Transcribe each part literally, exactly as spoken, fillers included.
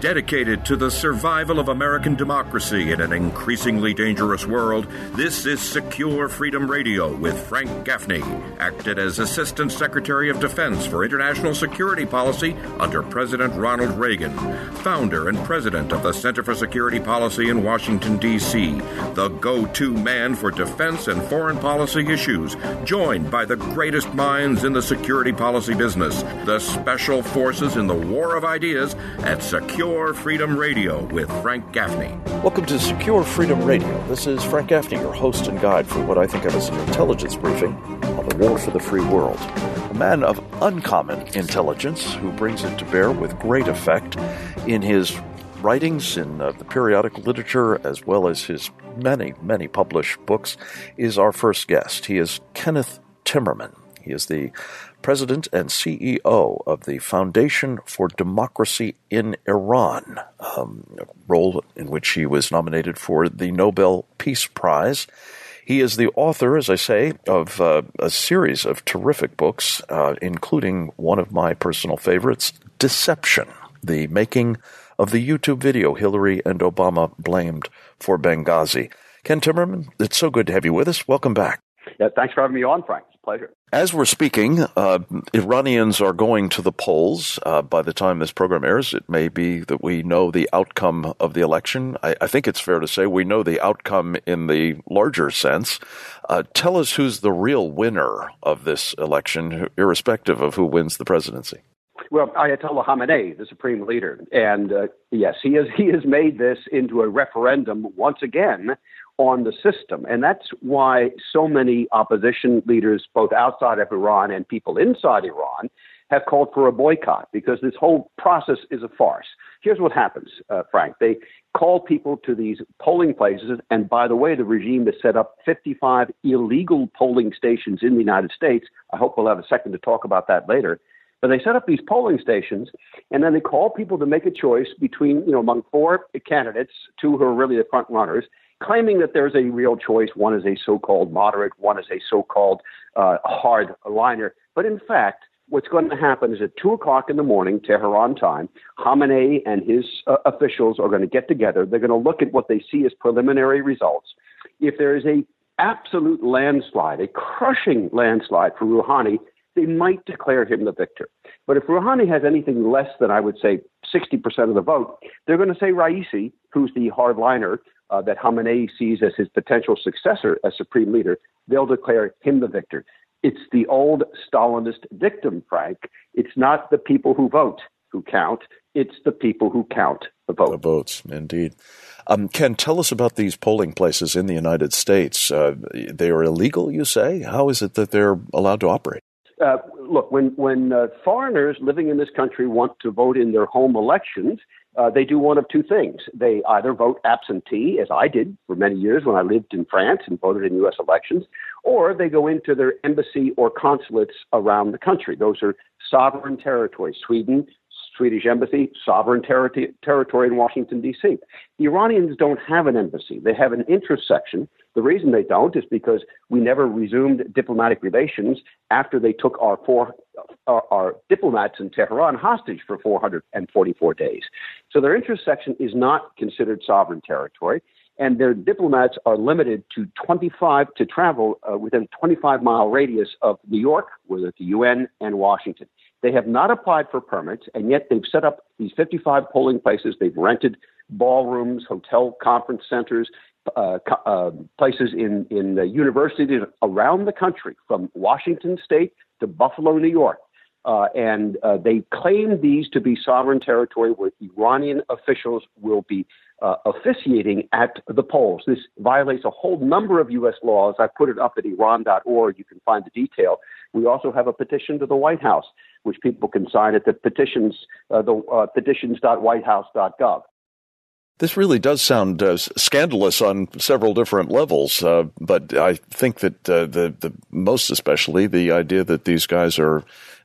Dedicated to the survival of American democracy in an increasingly dangerous world, this is Secure Freedom Radio with Frank Gaffney, acted as Assistant Secretary of Defense for International Security Policy under President Ronald Reagan, founder and president of the Center for Security Policy in Washington, D C, the go-to man for defense and foreign policy issues, joined by the greatest minds in the security policy business, the special forces in the war of ideas at Secure Freedom Radio with Frank Gaffney. Welcome to Secure Freedom Radio. This is Frank Gaffney, your host and guide for what I think of as an intelligence briefing on the war for the free world. A man of uncommon intelligence who brings it to bear with great effect in his writings in uh, the periodic literature as well as his many, many published books is our first guest. He is Kenneth Timmerman. He is the president and C E O of the Foundation for Democracy in Iran, um, a role in which he was nominated for the Nobel Peace Prize. He is the author, as I say, of uh, a series of terrific books, uh, including one of my personal favorites, Deception, the making of the YouTube video Hillary and Obama blamed for Benghazi. Ken Timmerman, it's so good to have you with us. Welcome back. Yeah, thanks for having me on, Frank. It's a pleasure. As we're speaking, uh, Iranians are going to the polls. Uh, by the time this program airs, it may be that we know the outcome of the election. I, I think it's fair to say we know the outcome in the larger sense. Uh, tell us who's the real winner of this election, irrespective of who wins the presidency. Well, Ayatollah Khamenei, the supreme leader, and uh, yes, he has he has made this into a referendum once again on the system, and that's why so many opposition leaders, both outside of Iran and people inside Iran, have called for a boycott because this whole process is a farce. Here's what happens, uh, Frank. They call people to these polling places, and by the way, the regime has set up fifty-five illegal polling stations in the United States. I hope we'll have a second to talk about that later. But they set up these polling stations, and then they call people to make a choice between, you know, among four candidates, two who are really the front runners, claiming that there's a real choice. One is a so-called moderate, one is a so-called uh, hardliner. But in fact, what's going to happen is at two o'clock in the morning, Tehran time, Khamenei and his uh, officials are going to get together. They're going to look at what they see as preliminary results. If there is a absolute landslide, a crushing landslide for Rouhani, they might declare him the victor. But if Rouhani has anything less than, I would say, sixty percent of the vote, they're going to say Raisi, who's the hardliner uh, that Khamenei sees as his potential successor as supreme leader, they'll declare him the victor. It's the old Stalinist dictum, Frank. It's not the people who vote who count. It's the people who count the vote. The votes, indeed. Um, Ken, tell us about these polling places in the United States. Uh, they are illegal, you say? How is it that they're allowed to operate? Uh, look, when when uh, foreigners living in this country want to vote in their home elections, uh, they do one of two things. They either vote absentee, as I did for many years when I lived in France and voted in U S elections, or they go into their embassy or consulates around the country. Those are sovereign territories. Sweden, Swedish embassy, sovereign ter- territory in Washington, D C. The Iranians don't have an embassy. They have an interest section. The reason they don't is because we never resumed diplomatic relations after they took our four our, our diplomats in Tehran hostage for four hundred forty-four days. So their interest section is not considered sovereign territory, and their diplomats are limited to twenty-five to travel uh, within twenty-five mile radius of New York, whether at the U N and Washington. They have not applied for permits, and yet they've set up these fifty-five polling places. They've rented ballrooms, hotel conference centers, uh, uh, places in, in the universities around the country, from Washington State to Buffalo, New York. Uh, and uh, they claim these to be sovereign territory where Iranian officials will be uh, officiating at the polls. This violates a whole number of U S laws. I put it up at Iran dot org. You can find the detail. We also have a petition to the White House, which people can sign at the petitions, uh, the uh, petitions dot white house dot gov. This really does sound uh, scandalous on several different levels, uh, but I think that uh, the, the most especially the idea that these guys are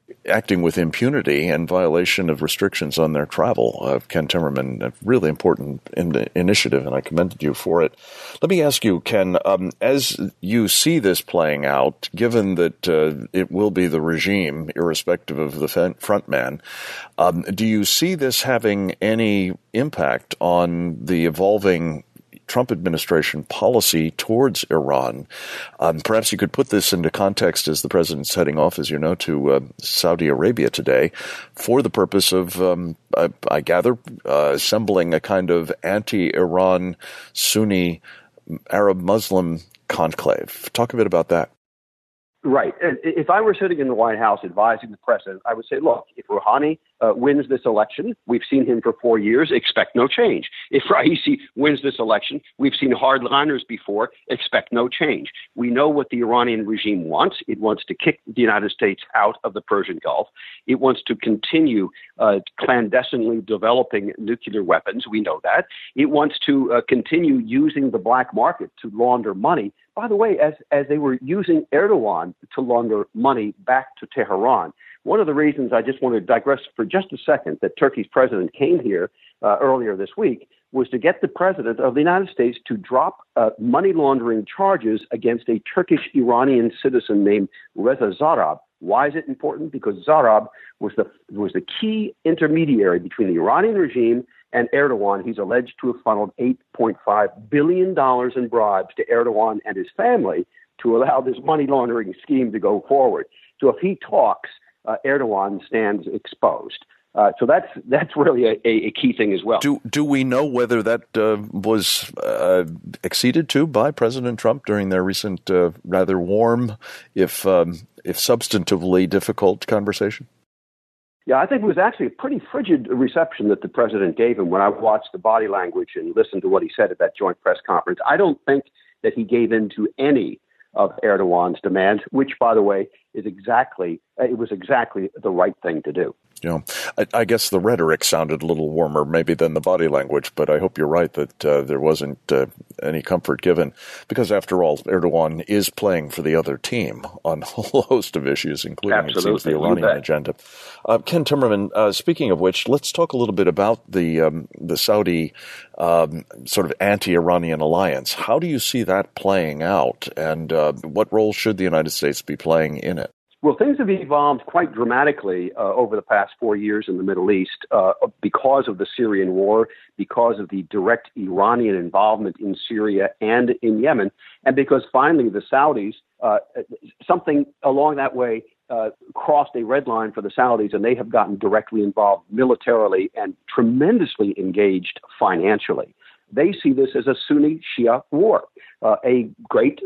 acting with impunity and violation of restrictions on their travel. Uh, Ken Timmerman, a really important in- initiative, and I commended you for it. Let me ask you, Ken, um, as you see this playing out, given that uh, it will be the regime, irrespective of the front man, um, do you see this having any impact on the evolving Trump administration policy towards Iran? Um, perhaps you could put this into context as the president's heading off, as you know, to uh, Saudi Arabia today for the purpose of, um, I, I gather, uh, assembling a kind of anti-Iran Sunni Arab Muslim conclave. Talk a bit about that. Right. And if I were sitting in the White House advising the president, I would say, look, if Rouhani uh, wins this election, we've seen him for four years, expect no change. If Raisi wins this election, we've seen hardliners before, expect no change. We know what the Iranian regime wants. It wants to kick the United States out of the Persian Gulf. It wants to continue uh, clandestinely developing nuclear weapons. We know that. It wants to uh, continue using the black market to launder money. By the way, as, as they were using Erdogan to launder money back to Tehran, one of the reasons I just want to digress for just a second that Turkey's president came here uh, earlier this week was to get the president of the United States to drop uh, money laundering charges against a Turkish-Iranian citizen named Reza Zarrab. Why is it important? Because Zarrab was the was the key intermediary between the Iranian regime and Erdogan. He's alleged to have funneled eight point five billion dollars in bribes to Erdogan and his family to allow this money laundering scheme to go forward. So if he talks, uh, Erdogan stands exposed. Uh, so that's that's really a, a key thing as well. Do do we know whether that uh, was uh, acceded to by President Trump during their recent uh, rather warm, if um, if substantively difficult conversation? Yeah, I think it was actually a pretty frigid reception that the president gave him when I watched the body language and listened to what he said at that joint press conference. I don't think that he gave in to any of Erdogan's demands, which, by the way, is exactly it was exactly the right thing to do. You know, I, I guess the rhetoric sounded a little warmer maybe than the body language, but I hope you're right that uh, there wasn't uh, any comfort given, because after all, Erdogan is playing for the other team on a whole host of issues, including it seems, the Iranian agenda. Uh, Ken Timmerman, uh, speaking of which, let's talk a little bit about the um, the Saudi um, sort of anti-Iranian alliance. How do you see that playing out, and uh, what role should the United States be playing in it? Well, things have evolved quite dramatically uh, over the past four years in the Middle East uh, because of the Syrian war, because of the direct Iranian involvement in Syria and in Yemen, and because finally the Saudis, uh, something along that way uh, crossed a red line for the Saudis, and they have gotten directly involved militarily and tremendously engaged financially. They see this as a Sunni-Shia war, uh, a great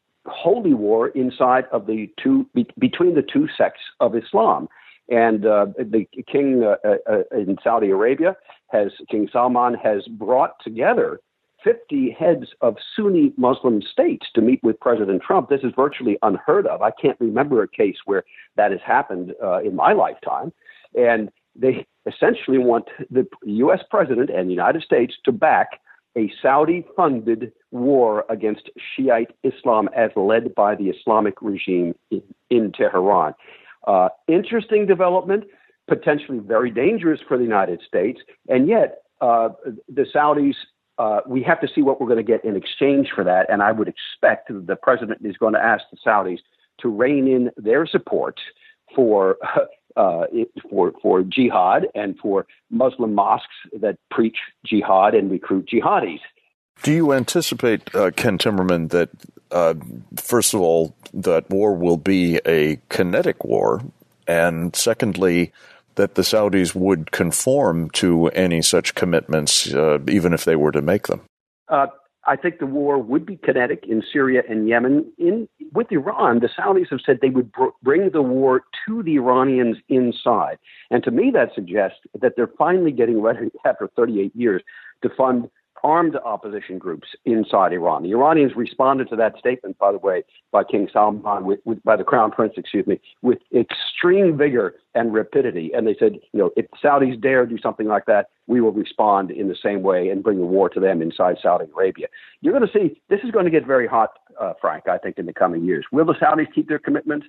holy war inside of the two be, between the two sects of Islam. And uh, the king uh, uh, in Saudi Arabia has King Salman has brought together fifty heads of Sunni Muslim states to meet with President Trump. This is virtually unheard of. I can't remember a case where that has happened uh, in my lifetime. And they essentially want the U S president and the United States to back a Saudi-funded war against Shiite Islam as led by the Islamic regime in, in Tehran. Uh, interesting development, potentially very dangerous for the United States, and yet uh, the Saudis, uh, we have to see what we're going to get in exchange for that, and I would expect the president is going to ask the Saudis to rein in their support for Uh, for for jihad and for Muslim mosques that preach jihad and recruit jihadis. Do you anticipate, uh, Ken Timmerman, that, uh, first of all, that war will be a kinetic war, and secondly, that the Saudis would conform to any such commitments, uh, even if they were to make them? Uh, I think the war would be kinetic in Syria and Yemen. In with Iran, the Saudis have said they would br- bring the war to the Iranians inside. And to me, that suggests that they're finally getting ready, after thirty-eight years, to fund armed opposition groups inside Iran. The Iranians responded to that statement, by the way, by King Salman, with, with, by the Crown Prince, excuse me, with extreme vigor and rapidity. And they said, you know, if Saudis dare do something like that, we will respond in the same way and bring the war to them inside Saudi Arabia. You're going to see this is going to get very hot, uh, Frank, I think, in the coming years. Will the Saudis keep their commitments?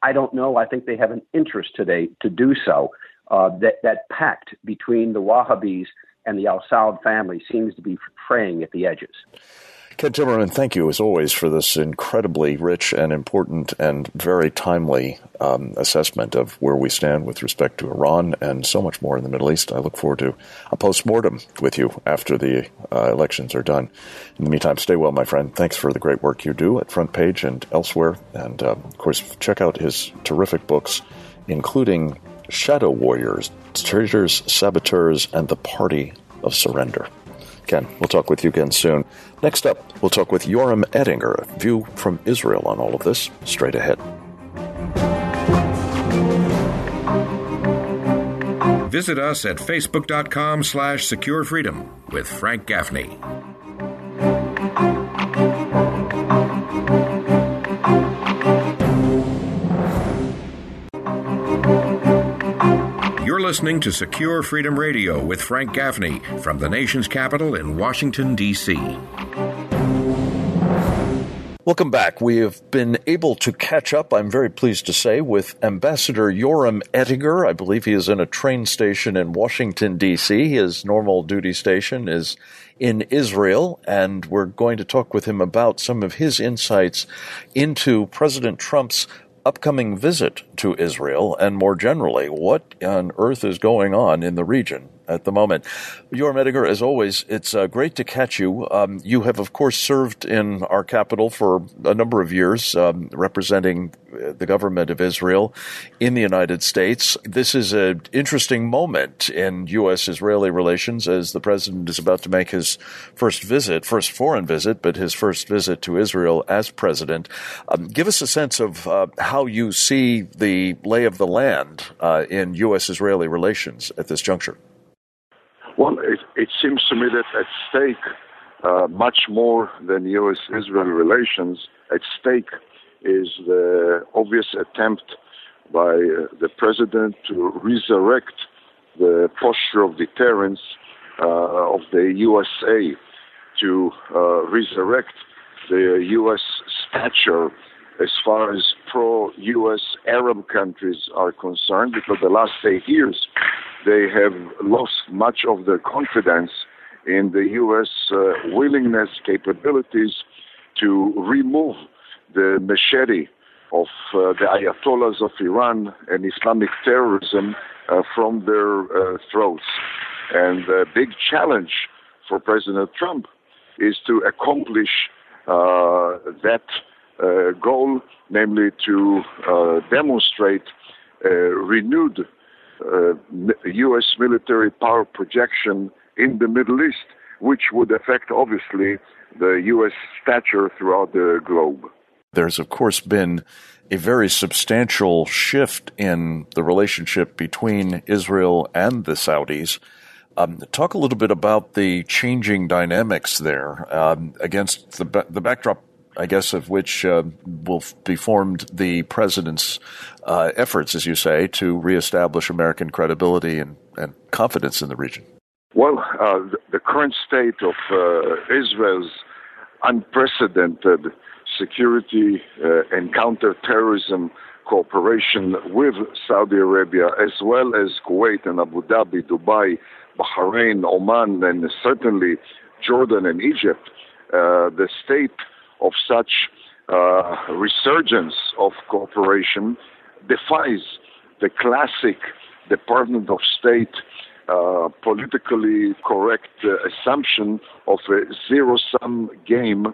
I don't know. I think they have an interest today to do so. Uh, that, that pact between the Wahhabis and the al-Saud family seems to be fraying at the edges. Ken Timmerman, thank you as always for this incredibly rich and important and very timely um, assessment of where we stand with respect to Iran and so much more in the Middle East. I look forward to a post-mortem with you after the uh, elections are done. In the meantime, stay well, my friend. Thanks for the great work you do at Front Page and elsewhere. And, uh, of course, check out his terrific books, including Shadow Warriors, Traitors, Saboteurs, and the Party of Surrender. Ken, we'll talk with you again soon. Next up, we'll talk with Yoram Ettinger, a view from Israel on all of this, straight ahead. Visit us at facebook.com slash secure freedom with Frank Gaffney. You're listening to Secure Freedom Radio with Frank Gaffney from the nation's capital in Washington, D C Welcome back. We have been able to catch up, I'm very pleased to say, with Ambassador Yoram Ettinger. I believe he is in a train station in Washington, D C His normal duty station is in Israel, and we're going to talk with him about some of his insights into President Trump's upcoming visit to Israel, and more generally, what on earth is going on in the region at the moment. Yoram Ettinger, as always, it's uh, great to catch you. Um, you have, of course, served in our capital for a number of years, um, representing the government of Israel in the United States. This is an interesting moment in U S Israeli relations as the president is about to make his first visit, first foreign visit, but his first visit to Israel as president. Um, give us a sense of uh, how you see the lay of the land uh, in U S Israeli relations at this juncture. Well, it, it seems to me that at stake, uh, much more than U S Israel relations, at stake is the obvious attempt by uh, the president to resurrect the posture of deterrence uh, of the U S A, to uh, resurrect the U S stature as far as pro-U S Arab countries are concerned, because the last eight years they have lost much of their confidence in the U S uh, willingness, capabilities to remove the machete of uh, the Ayatollahs of Iran and Islamic terrorism uh, from their uh, throats. And the big challenge for President Trump is to accomplish uh, that uh, goal, namely to uh, demonstrate a renewed Uh, U S military power projection in the Middle East, which would affect, obviously, the U S stature throughout the globe. There's, of course, been a very substantial shift in the relationship between Israel and the Saudis. Um, talk a little bit about the changing dynamics there um, against the, the backdrop, I guess, of which uh, will be formed the president's uh, efforts, as you say, to reestablish American credibility and, and confidence in the region. Well, uh, the, the current state of uh, Israel's unprecedented security uh, and counterterrorism cooperation with Saudi Arabia, as well as Kuwait and Abu Dhabi, Dubai, Bahrain, Oman, and certainly Jordan and Egypt, uh, the state of such uh, resurgence of cooperation defies the classic Department of State uh, politically correct uh, assumption of a zero-sum game,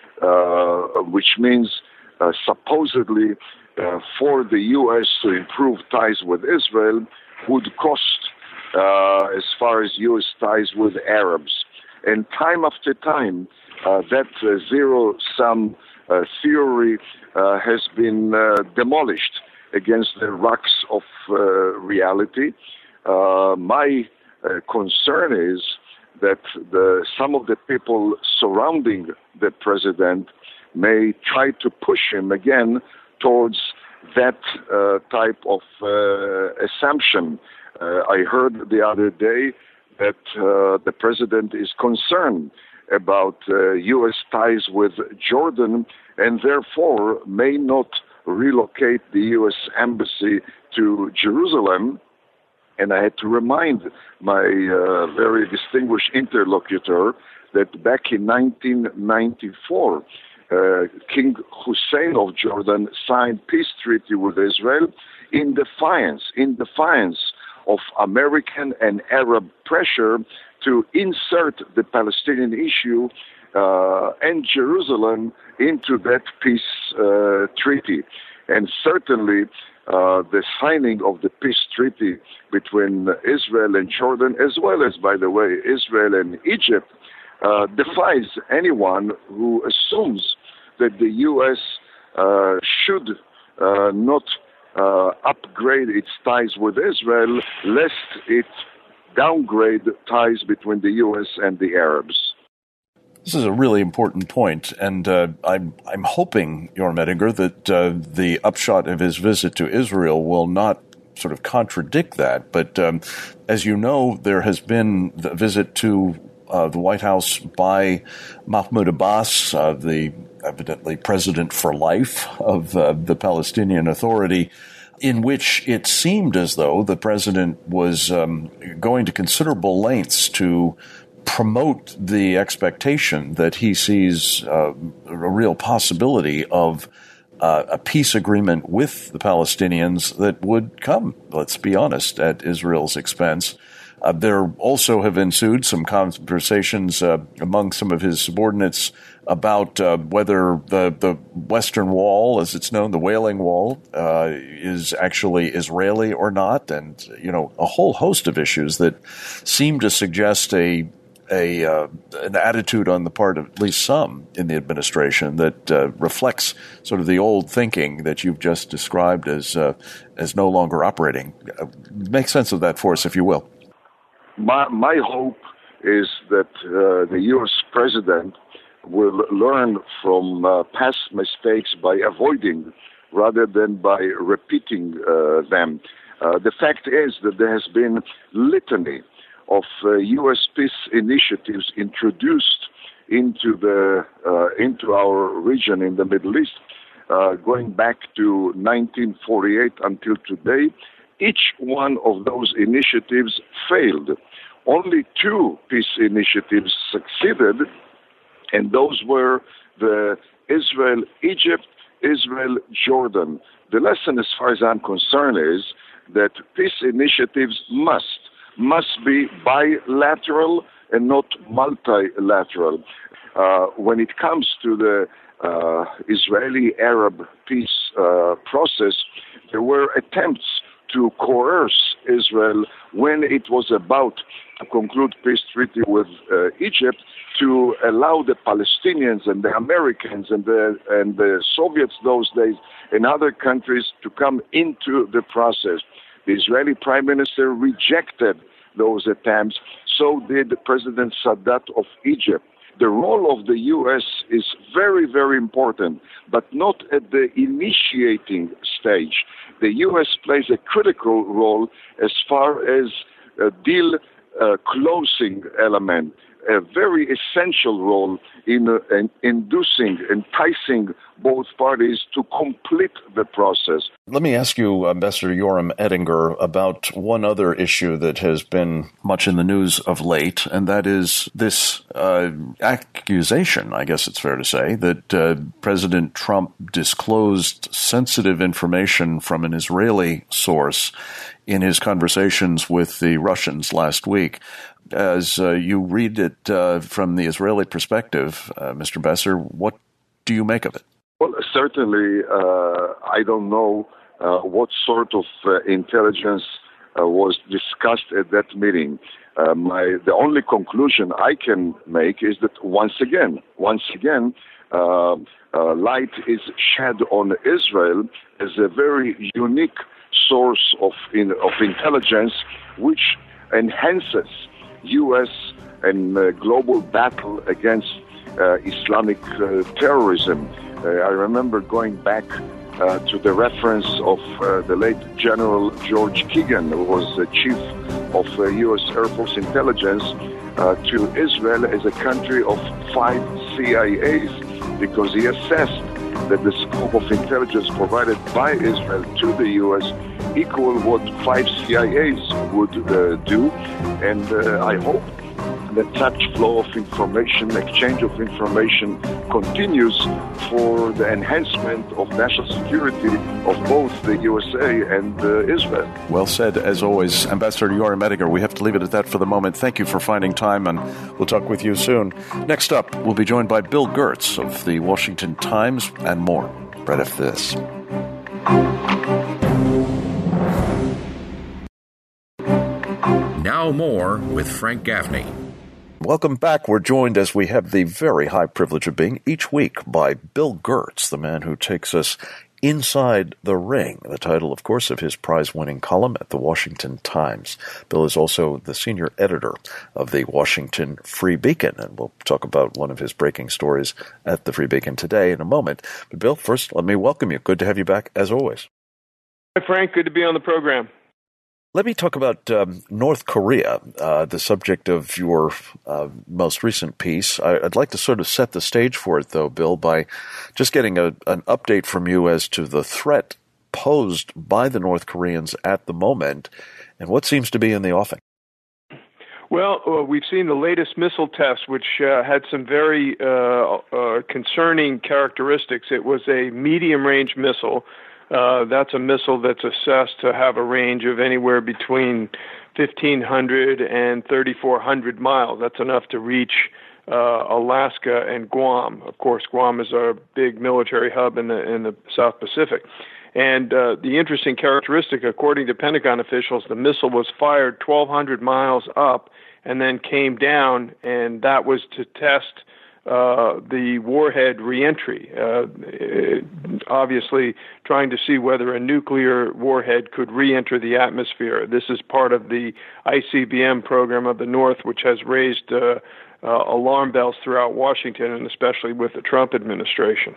uh, which means uh, supposedly uh, for the U S to improve ties with Israel would cost uh, as far as U S ties with Arabs. And time after time, Uh, that uh, zero-sum uh, theory uh, has been uh, demolished against the rocks of uh, reality. Uh, my uh, concern is that the, some of the people surrounding the president may try to push him again towards that uh, type of uh, assumption. Uh, I heard the other day that uh, the president is concerned about uh, U S ties with Jordan and therefore may not relocate the U S Embassy to Jerusalem. And I had to remind my uh, very distinguished interlocutor that back in nineteen ninety-four, uh, King Hussein of Jordan signed peace treaty with Israel in defiance, in defiance of American and Arab pressure to insert the Palestinian issue uh, and Jerusalem into that peace uh, treaty. And certainly, uh, the signing of the peace treaty between Israel and Jordan, as well as, by the way, Israel and Egypt, uh, defies anyone who assumes that the U S uh, should uh, not uh, upgrade its ties with Israel, lest it downgrade ties between the U S and the Arabs. This is a really important point, and uh, I'm I'm hoping, Yoram Ettinger, that uh, the upshot of his visit to Israel will not sort of contradict that. But um, as you know, there has been the visit to uh, the White House by Mahmoud Abbas, uh, the evidently president for life of uh, the Palestinian Authority, in which it seemed as though the president was um, going to considerable lengths to promote the expectation that he sees uh, a real possibility of uh, a peace agreement with the Palestinians that would come, let's be honest, at Israel's expense. Uh, there also have ensued some conversations uh, among some of his subordinates about uh, whether the, the Western Wall, as it's known, the Wailing Wall, uh, is actually Israeli or not, and, you know, a whole host of issues that seem to suggest a a uh, an attitude on the part of at least some in the administration that uh, reflects sort of the old thinking that you've just described as uh, as no longer operating. Uh, make sense of that for us, if you will. My, my hope is that uh, the U S president will learn from uh, past mistakes by avoiding rather than by repeating uh, them. Uh, the fact is that there has been litany of uh, U S peace initiatives introduced into the uh, into our region in the Middle East, uh, going back to nineteen forty-eight until today. Each one of those initiatives failed. Only two peace initiatives succeeded, and those were the Israel-Egypt, Israel-Jordan. The lesson, as far as I'm concerned, is that peace initiatives must must be bilateral and not multilateral. Uh, when it comes to the uh, Israeli-Arab peace uh, process, there were attempts to coerce Israel when it was about to conclude peace treaty with uh, Egypt to allow the Palestinians and the Americans and the and the Soviets those days and other countries to come into the process. The Israeli Prime Minister rejected those attempts. So did President Sadat of Egypt. The role of the U S is very, very important, but not at the initiating stage. The U S plays a critical role as far as a deal uh, closing element, a very essential role in, uh, in inducing, enticing both parties to complete the process. Let me ask you, Ambassador Yoram Ettinger, about one other issue that has been much in the news of late, and that is this uh, accusation, I guess it's fair to say, that uh, President Trump disclosed sensitive information from an Israeli source in his conversations with the Russians last week. As uh, you read it uh, from the Israeli perspective, uh, Mister Besser, what do you make of it? Well, certainly, uh, I don't know uh, what sort of uh, intelligence uh, was discussed at that meeting. Uh, my the only conclusion I can make is that once again, once again, uh, uh, light is shed on Israel as a very unique source of in, of intelligence, which enhances U S and uh, global battle against uh, Islamic uh, terrorism. Uh, I remember going back uh, to the reference of uh, the late General George Keegan, who was the chief of uh, U S Air Force intelligence, uh, to Israel as a country of five C I As, because he assessed that the scope of intelligence provided by Israel to the U S equal what five C I As would uh, do. And uh, I hope that such flow of information, exchange of information continues for the enhancement of national security of both the U S A and uh, Israel. Well said, as always. Ambassador Yoram Ettinger, we have to leave it at that for the moment. Thank you for finding time, and we'll talk with you soon. Next up, we'll be joined by Bill Gertz of the Washington Times and more right after this. Now more with Frank Gaffney. Welcome back. We're joined, as we have the very high privilege of being, each week by Bill Gertz, the man who takes us inside the ring, the title, of course, of his prize-winning column at the Washington Times. Bill is also the senior editor of the Washington Free Beacon, and we'll talk about one of his breaking stories at the Free Beacon today in a moment. But Bill, first, let me welcome you. Good to have you back, as always. Hi, Frank. Good to be on the program. Let me talk about um, North Korea, uh, the subject of your uh, most recent piece. I, I'd like to sort of set the stage for it, though, Bill, by just getting a, an update from you as to the threat posed by the North Koreans at the moment and what seems to be in the offing. Well, uh, we've seen the latest missile test, which uh, had some very uh, uh, concerning characteristics. It was a medium-range missile. Uh, that's a missile that's assessed to have a range of anywhere between fifteen hundred and thirty-four hundred miles. That's enough to reach uh, Alaska and Guam. Of course, Guam is our big military hub in the in the South Pacific. And uh, the interesting characteristic, according to Pentagon officials, the missile was fired twelve hundred miles up and then came down, and that was to test Uh, the warhead reentry, uh, obviously trying to see whether a nuclear warhead could reenter the atmosphere. This is part of the I C B M program of the North, which has raised uh, uh, alarm bells throughout Washington, and especially with the Trump administration.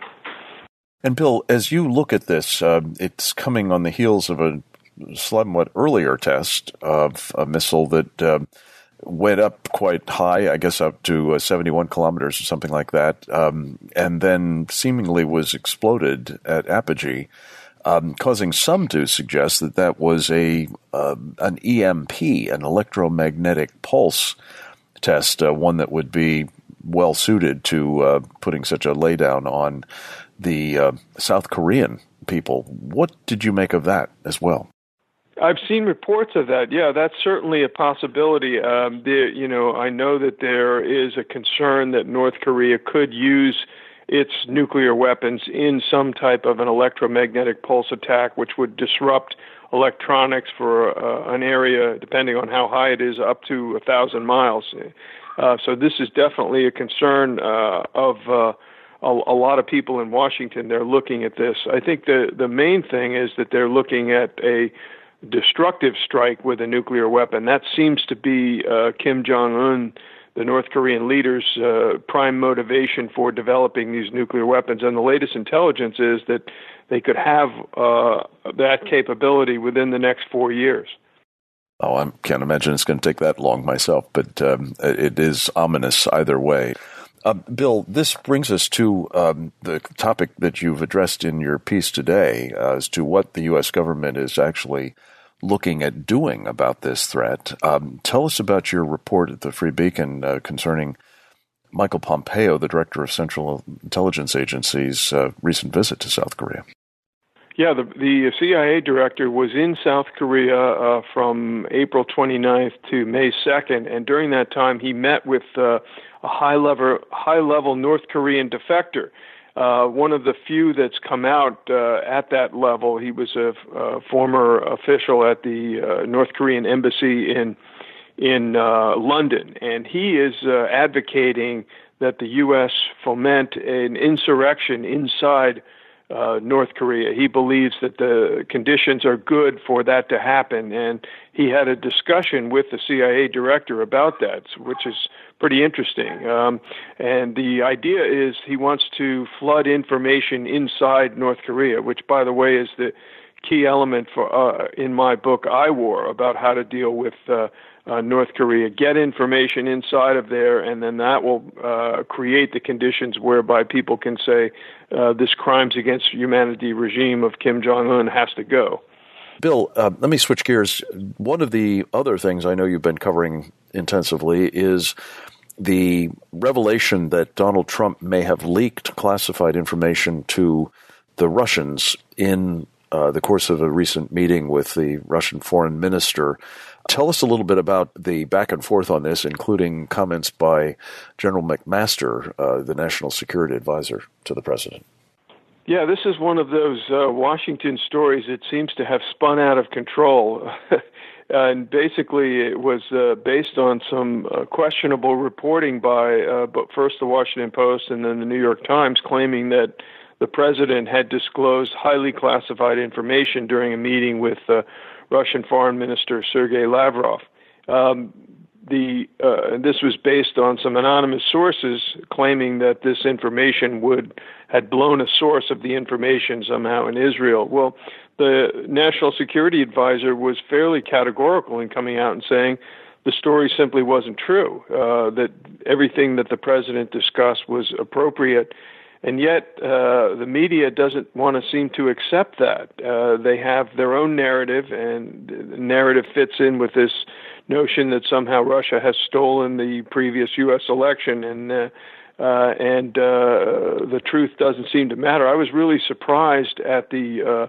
And Bill, as you look at this, uh, it's coming on the heels of a somewhat earlier test of a missile that uh, went up quite high, I guess up to uh, seventy-one kilometers or something like that, um, and then seemingly was exploded at apogee, um, causing some to suggest that that was a uh, an E M P, an electromagnetic pulse test, uh, one that would be well suited to uh, putting such a laydown on the uh, South Korean people. What did you make of that as well? I've seen reports of that. Yeah, that's certainly a possibility. Um, there, you know, I know that there is a concern that North Korea could use its nuclear weapons in some type of an electromagnetic pulse attack, which would disrupt electronics for uh, an area, depending on how high it is, up to a thousand miles. Uh, so this is definitely a concern uh, of uh, a, a lot of people in Washington. They're looking at this. I think the the main thing is that they're looking at a destructive strike with a nuclear weapon. That seems to be uh, Kim Jong-un, the North Korean leader's uh, prime motivation for developing these nuclear weapons. And the latest intelligence is that they could have uh, that capability within the next four years. Oh, I can't imagine it's going to take that long myself, but um, it is ominous either way. Uh, Bill, this brings us to um, the topic that you've addressed in your piece today uh, as to what the U S government is actually looking at doing about this threat. Um, tell us about your report at the Free Beacon uh, concerning Michael Pompeo, the director of Central Intelligence Agency's uh, recent visit to South Korea. Yeah, the, the C I A director was in South Korea uh, from April twenty-ninth to May second, and during that time he met with uh, a high-level high-level North Korean defector, uh, one of the few that's come out uh, at that level. He was a, a former official at the uh, North Korean embassy in in uh, London, and he is uh, advocating that the U S foment an insurrection inside Uh, North Korea. He believes that the conditions are good for that to happen, and he had a discussion with the C I A director about that, which is pretty interesting. Um, and the idea is he wants to flood information inside North Korea, which, by the way, is the key element for uh, in my book I WAR, about how to deal with uh, uh, North Korea, get information inside of there, and then that will uh, create the conditions whereby people can say uh, this crimes against humanity regime of Kim Jong-un has to go. Bill, uh, let me switch gears. One of the other things I know you've been covering intensively is the revelation that Donald Trump may have leaked classified information to the Russians in uh, the course of a recent meeting with the Russian foreign minister. Tell us a little bit about the back and forth on this, including comments by General McMaster, uh, the national security advisor to the president. Yeah, this is one of those uh, Washington stories that seems to have spun out of control. And basically, it was uh, based on some uh, questionable reporting by uh, but first the Washington Post and then the New York Times, claiming that the president had disclosed highly classified information during a meeting with uh, Russian Foreign Minister Sergei Lavrov. Um, the uh, this was based on some anonymous sources claiming that this information would had blown a source of the information somehow in Israel. Well, the National Security Advisor was fairly categorical in coming out and saying the story simply wasn't true, uh, that everything that the president discussed was appropriate. And yet uh, the media doesn't want to seem to accept that. Uh, they have their own narrative, and the narrative fits in with this notion that somehow Russia has stolen the previous U S election, and uh, uh, and uh, the truth doesn't seem to matter. I was really surprised at the uh,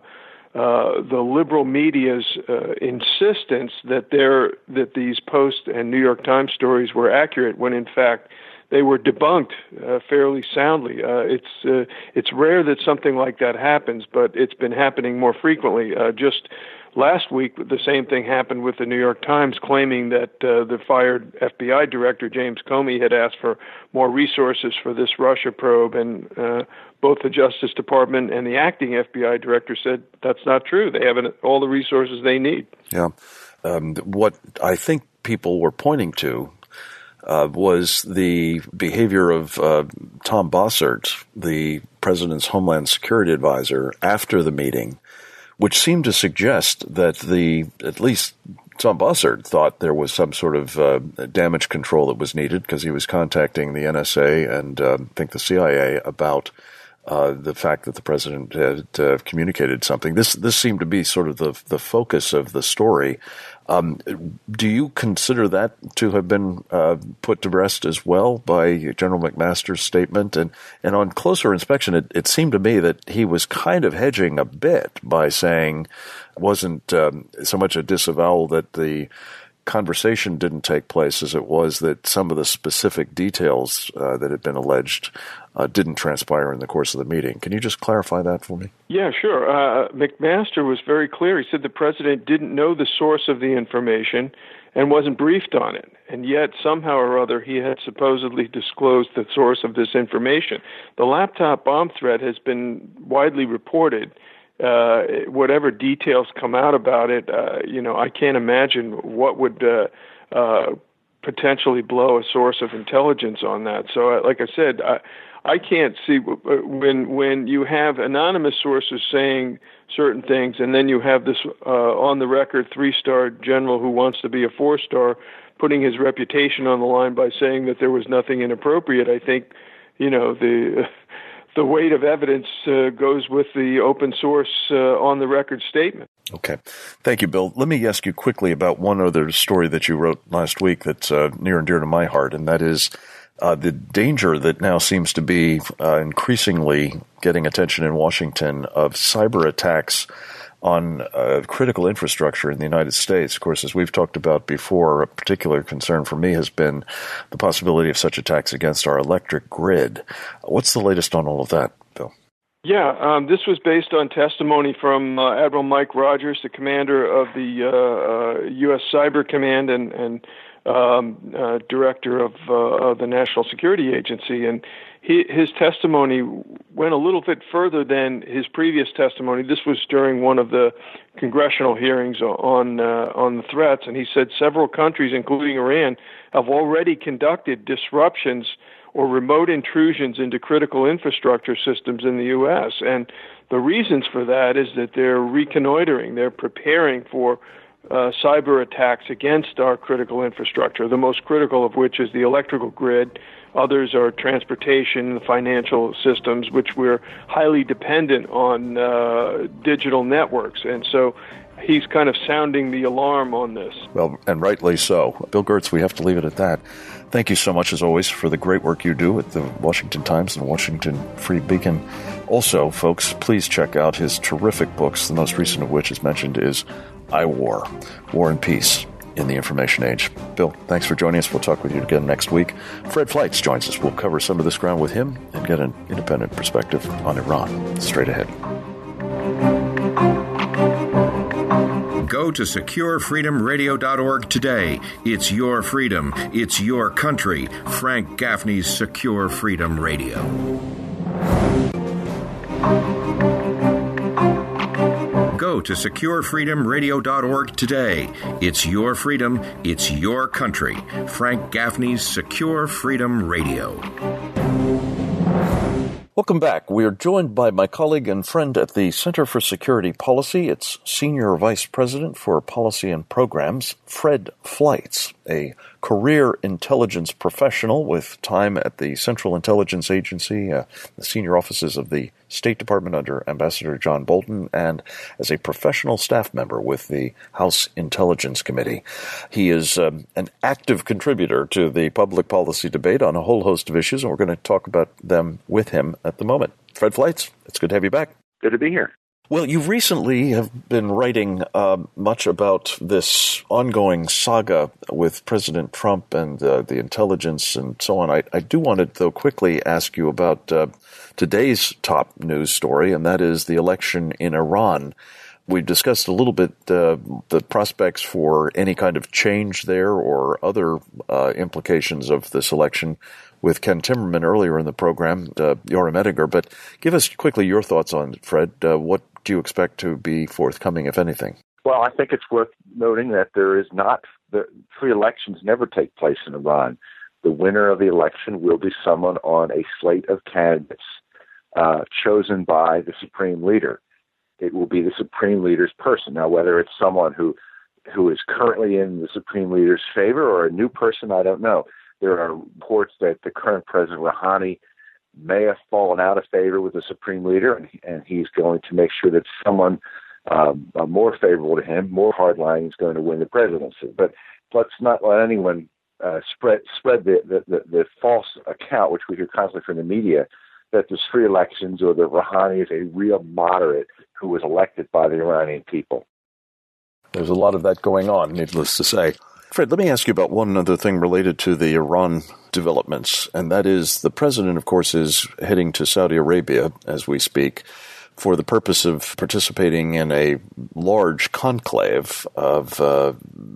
uh, the liberal media's uh, insistence that there that these Post and New York Times stories were accurate, when in fact they were debunked uh, fairly soundly. Uh, it's uh, it's rare that something like that happens, but it's been happening more frequently. Uh, just last week, the same thing happened with the New York Times, claiming that uh, the fired F B I director, James Comey, had asked for more resources for this Russia probe, and uh, both the Justice Department and the acting F B I director said that's not true. They have all the resources they need. Yeah. Um, what I think people were pointing to Uh, was the behavior of uh, Tom Bossert, the president's Homeland Security advisor, after the meeting, which seemed to suggest that the at least Tom Bossert thought there was some sort of uh, damage control that was needed, because he was contacting the N S A and uh, I think the C I A about uh, the fact that the president had uh, communicated something. This this seemed to be sort of the the focus of the story. Um, do you consider that to have been uh, put to rest as well by General McMaster's statement? And, and on closer inspection, it, it seemed to me that he was kind of hedging a bit by saying it wasn't um, so much a disavowal that the conversation didn't take place as it was that some of the specific details uh, that had been alleged uh, didn't transpire in the course of the meeting. Can you just clarify that for me? Yeah, sure. Uh, McMaster was very clear. He said the president didn't know the source of the information and wasn't briefed on it. And yet, somehow or other, he had supposedly disclosed the source of this information. The laptop bomb threat has been widely reported. Uh, whatever details come out about it, uh, you know, I can't imagine what would uh, uh, potentially blow a source of intelligence on that. So, uh, like I said, I, I can't see when when you have anonymous sources saying certain things, and then you have this uh, on the record three-star general who wants to be a four-star, putting his reputation on the line by saying that there was nothing inappropriate. I think, you know, the the weight of evidence uh, goes with the open source uh, on the record statement. Okay. Thank you, Bill. Let me ask you quickly about one other story that you wrote last week that's uh, near and dear to my heart, and that is uh, the danger that now seems to be uh, increasingly getting attention in Washington of cyber attacks on uh, critical infrastructure in the United States. Of course, as we've talked about before, a particular concern for me has been the possibility of such attacks against our electric grid. What's the latest on all of that, Bill? Yeah, um, this was based on testimony from uh, Admiral Mike Rogers, the commander of the uh, uh, U S Cyber Command and, and um, uh, director of, uh, of the National Security Agency. And he, his testimony went a little bit further than his previous testimony. This was during one of the congressional hearings on uh, on the threats, and he said several countries, including Iran, have already conducted disruptions or remote intrusions into critical infrastructure systems in the U S. And the reasons for that is that they're reconnoitering, they're preparing for uh, cyber attacks against our critical infrastructure, the most critical of which is the electrical grid. Others are transportation, financial systems, which we're highly dependent on uh, digital networks. And so he's kind of sounding the alarm on this. Well, and rightly so. Bill Gertz, we have to leave it at that. Thank you so much, as always, for the great work you do at the Washington Times and Washington Free Beacon. Also, folks, please check out his terrific books, the most recent of which, as mentioned, is I War, War and Peace in the Information Age. Bill, thanks for joining us. We'll talk with you again next week. Fred Fleitz joins us. We'll cover some of this ground with him and get an independent perspective on Iran. Straight ahead. Go to secure freedom radio dot org today. It's your freedom. It's your country. Frank Gaffney's Secure Freedom Radio. Go to secure freedom radio dot org today. It's your freedom. It's your country. Frank Gaffney's Secure Freedom Radio. Welcome back. We are joined by my colleague and friend at the Center for Security Policy. It's Senior Vice President for Policy and Programs, Fred Fleitz, a career intelligence professional with time at the Central Intelligence Agency, uh, the senior offices of the State Department under Ambassador John Bolton, and as a professional staff member with the House Intelligence Committee. He is um, an active contributor to the public policy debate on a whole host of issues, and we're going to talk about them with him at the moment. Fred Fleitz, it's good to have you back. Good to be here. Well, you recently have been writing uh, much about this ongoing saga with President Trump and uh, the intelligence and so on. I, I do want to, though, quickly ask you about uh, today's top news story, and that is the election in Iran. We've discussed a little bit uh, the prospects for any kind of change there or other uh, implications of this election with Ken Timmerman earlier in the program, uh, Yoram Edinger. But give us quickly your thoughts on it, Fred. Uh, what do you expect to be forthcoming, if anything? Well, I think it's worth noting that there is not, the free elections never take place in Iran. The winner of the election will be someone on a slate of candidates uh, chosen by the supreme leader. It will be the supreme leader's person. Now, whether it's someone who who is currently in the supreme leader's favor or a new person, I don't know. There are reports that the current President Rouhani may have fallen out of favor with the supreme leader, and, and he's going to make sure that someone um, more favorable to him, more hardline, is going to win the presidency. But let's not let anyone uh, spread spread the, the, the, the false account, which we hear constantly from the media, that there's free elections or that Rouhani is a real moderate who was elected by the Iranian people. There's a lot of that going on, needless to say. Fred, let me ask you about one other thing related to the Iran developments, and that is the president, of course, is heading to Saudi Arabia as we speak for the purpose of participating in a large conclave of uh,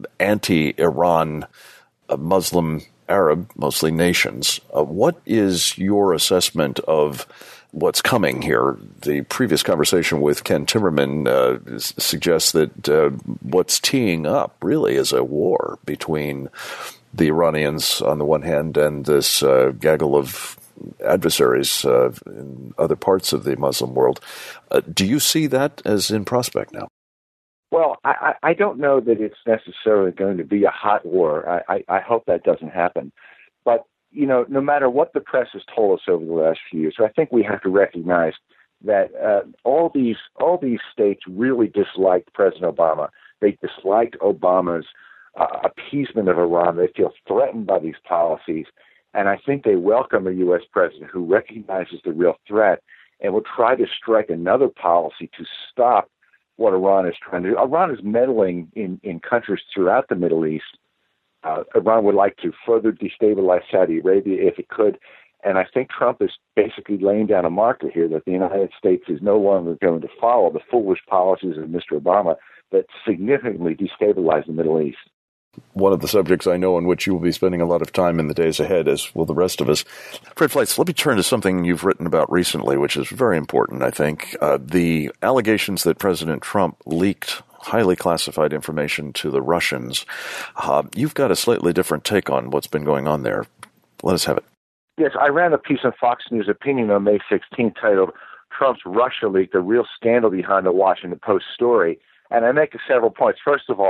anti-Iran uh, Muslim Arab, mostly nations. Uh, what is your assessment of what's coming here? The previous conversation with Ken Timmerman uh, suggests that uh, what's teeing up really is a war between the Iranians on the one hand and this uh, gaggle of adversaries uh, in other parts of the Muslim world. Uh, do you see that as in prospect now? Well, I, I don't know that it's necessarily going to be a hot war. I, I, I hope that doesn't happen. But, you know, no matter what the press has told us over the last few years, I think we have to recognize that uh, all these all these states really disliked President Obama. They disliked Obama's uh, appeasement of Iran. They feel threatened by these policies. And I think they welcome a U S president who recognizes the real threat and will try to strike another policy to stop what Iran is trying to do. Iran is meddling in, in countries throughout the Middle East. Uh, Iran would like to further destabilize Saudi Arabia if it could. And I think Trump is basically laying down a marker here that the United States is no longer going to follow the foolish policies of Mister Obama that significantly destabilize the Middle East. One of the subjects I know in which you will be spending a lot of time in the days ahead, as will the rest of us. Fred Fleitz, let me turn to something you've written about recently, which is very important, I think. Uh, the allegations that President Trump leaked highly classified information to the Russians. Uh, you've got a slightly different take on what's been going on there. Let us have it. Yes, I ran a piece on Fox News Opinion on May sixteenth titled Trump's Russia Leak, the real scandal behind the Washington Post story. And I make several points. First of all,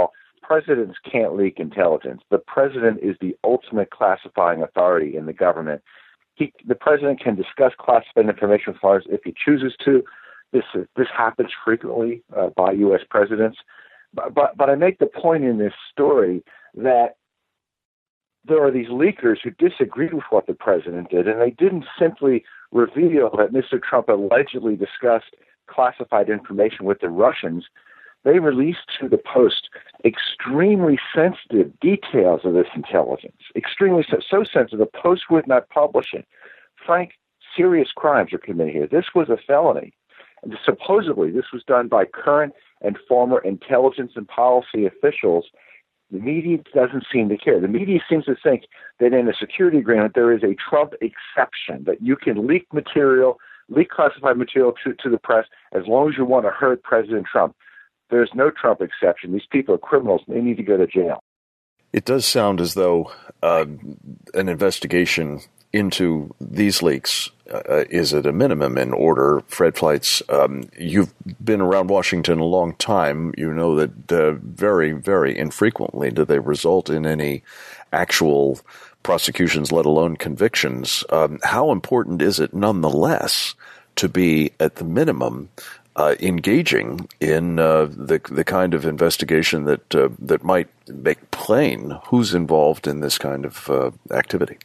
presidents can't leak intelligence. The president is the ultimate classifying authority in the government. He, the president can discuss classified information with foreigners if he chooses to. This this happens frequently uh, by U S presidents. But, but but I make the point in this story that there are these leakers who disagreed with what the president did, and they didn't simply reveal that Mister Trump allegedly discussed classified information with the Russians. They released to the Post extremely sensitive details of this intelligence, extremely so, so sensitive the Post would not publish it. Frank, serious crimes are committed here. This was a felony. And supposedly, this was done by current and former intelligence and policy officials. The media doesn't seem to care. The media seems to think that in a security agreement, there is a Trump exception, that you can leak material, leak classified material to, to the press as long as you want to hurt President Trump. There's no Trump exception. These people are criminals. They need to go to jail. It does sound as though uh, an investigation into these leaks uh, is at a minimum in order. Fred Fleitz, um, you've been around Washington a long time. You know that uh, very, very infrequently do they result in any actual prosecutions, let alone convictions. Um, how important is it nonetheless to be, at the minimum, uh, engaging in uh, the the kind of investigation that uh, that might make plain who's involved in this kind of uh, activity?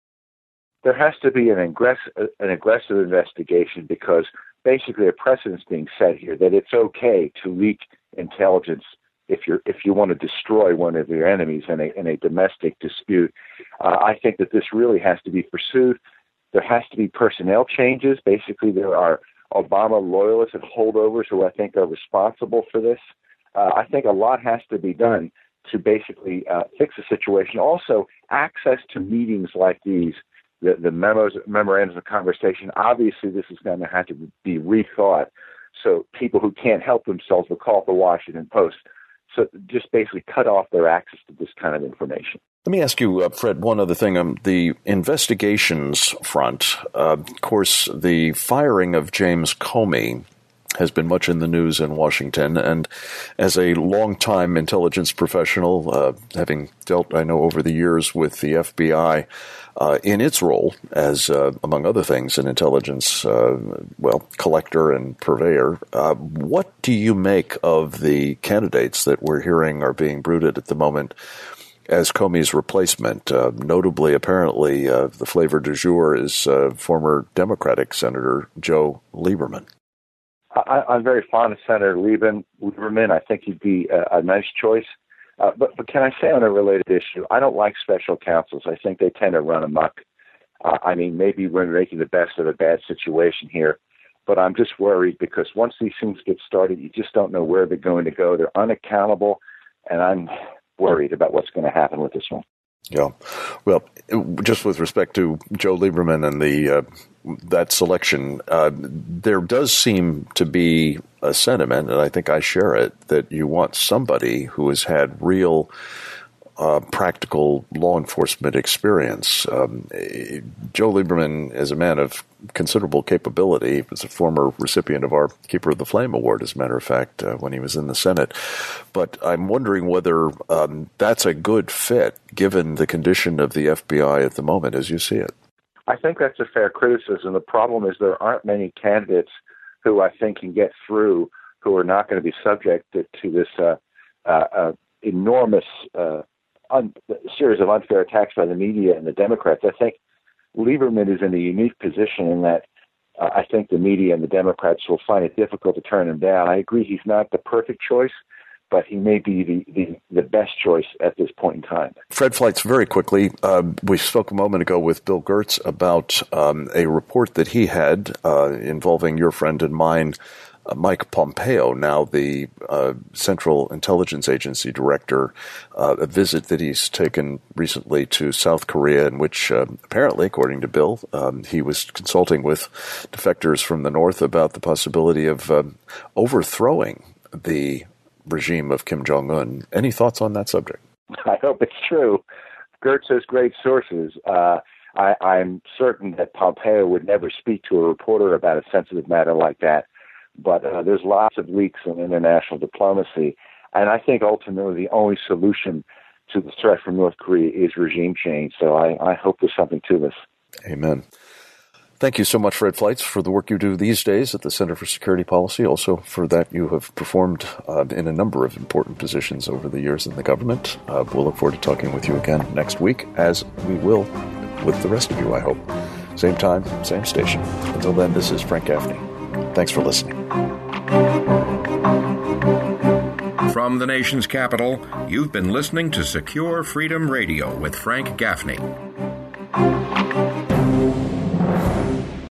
There has to be an aggressive, an aggressive investigation, because basically a precedent's being set here that it's okay to leak intelligence if you're if you want to destroy one of your enemies in a in a domestic dispute. Uh, I think that this really has to be pursued. There has to be personnel changes. Basically, there are Obama loyalists and holdovers who I think are responsible for this. Uh, I think a lot has to be done to basically uh, fix the situation. Also, access to meetings like these. The, the memos, memorandums of conversation, obviously this is going to have to be rethought. So people who can't help themselves will call up the Washington Post. So just basically cut off their access to this kind of information. Let me ask you, uh, Fred, one other thing. Um, the investigations front, uh, of course, the firing of James Comey has been much in the news in Washington. And as a longtime intelligence professional, uh, having dealt, I know, over the years with the F B I, uh, in its role as, uh, among other things, an intelligence, uh, well, collector and purveyor, uh, what do you make of the candidates that we're hearing are being bruited at the moment as Comey's replacement? Uh, notably, apparently, uh, the flavor du jour is uh, former Democratic Senator Joe Lieberman. I, I'm very fond of Senator Lieberman. Lieberman. I think he'd be a, a nice choice. Uh, but, but can I say on a related issue, I don't like special counsels. I think they tend to run amok. Uh, I mean, maybe we're making the best of a bad situation here, but I'm just worried because once these things get started, you just don't know where they're going to go. They're unaccountable, and I'm worried about what's going to happen with this one. Yeah. Well, just with respect to Joe Lieberman and the uh, that selection, uh, there does seem to be a sentiment, and I think I share it, that you want somebody who has had real uh, practical law enforcement experience. Um, Joe Lieberman is a man of considerable capability. He was a former recipient of our Keeper of the Flame Award, as a matter of fact, uh, when he was in the Senate. But I'm wondering whether um, that's a good fit, given the condition of the F B I at the moment, as you see it. I think that's a fair criticism. The problem is there aren't many candidates who I think can get through who are not going to be subjected to this uh, uh, uh, enormous uh, un- series of unfair attacks by the media and the Democrats. I think Lieberman is in a unique position in that uh, I think the media and the Democrats will find it difficult to turn him down. I agree he's not the perfect choice, but he may be the, the, the best choice at this point in time. Fred Fleitz, very quickly, uh, we spoke a moment ago with Bill Gertz about um, a report that he had uh, involving your friend and mine, uh, Mike Pompeo, now the uh, Central Intelligence Agency director, uh, a visit that he's taken recently to South Korea, in which uh, apparently, according to Bill, um, he was consulting with defectors from the North about the possibility of um, overthrowing the regime of Kim Jong-un. Any thoughts on that subject? I hope it's true. Gertz has great sources. Uh, I, I'm certain that Pompeo would never speak to a reporter about a sensitive matter like that, but uh, there's lots of leaks in international diplomacy. And I think ultimately the only solution to the threat from North Korea is regime change. So I, I hope there's something to this. Amen. Thank you so much, Fred Fleitz, for the work you do these days at the Center for Security Policy. Also for that you have performed uh, in a number of important positions over the years in the government. Uh, we'll look forward to talking with you again next week, as we will with the rest of you, I hope. Same time, same station. Until then, this is Frank Gaffney. Thanks for listening. From the nation's capital, you've been listening to Secure Freedom Radio with Frank Gaffney.